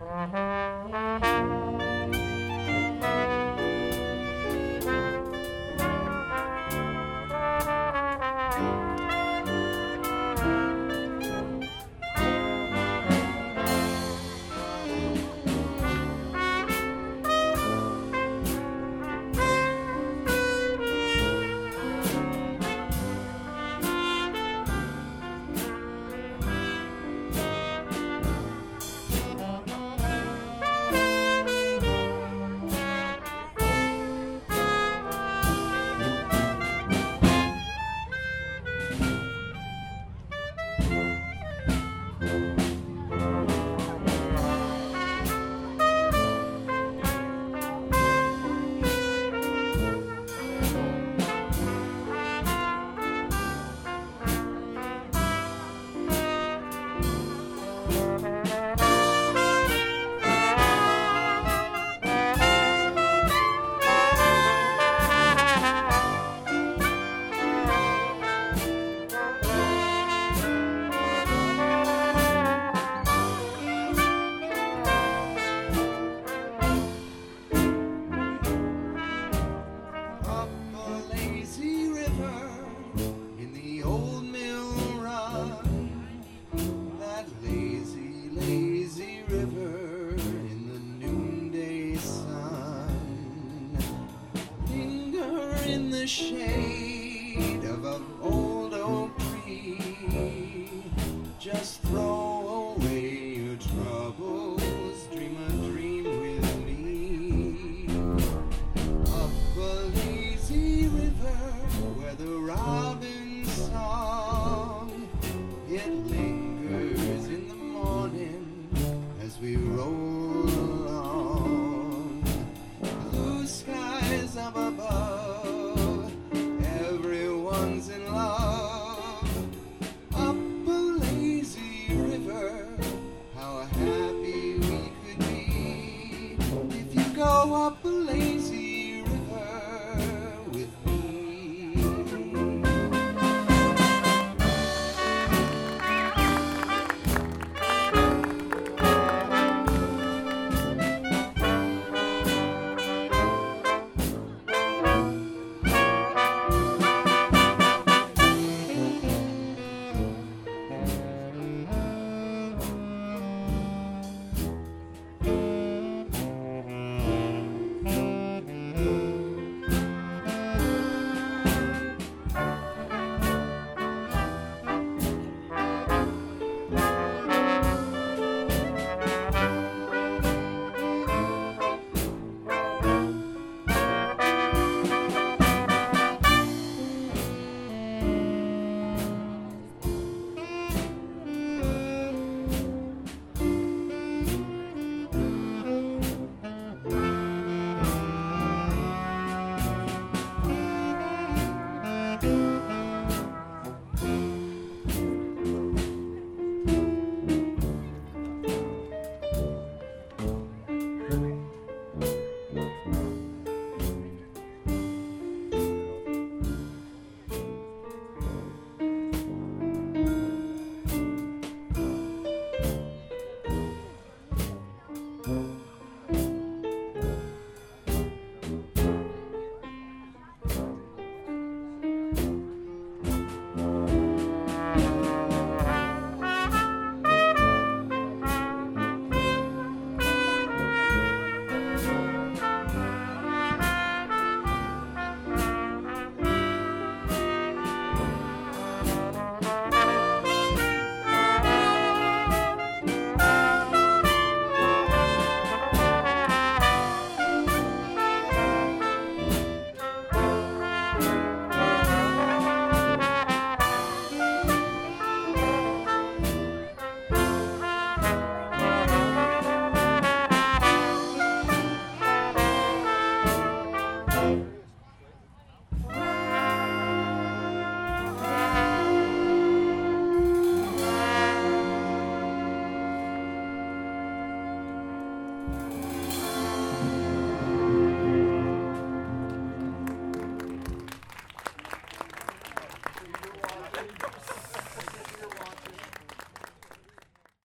The shade of an old oak tree. Just throw away your troubles, dream a dream with me. Up a lazy river where the robin's song, it lingers in the morning as we roll along. Blue skies up above, everyone's in love. Up a lazy river, how happy we could be. If you go up a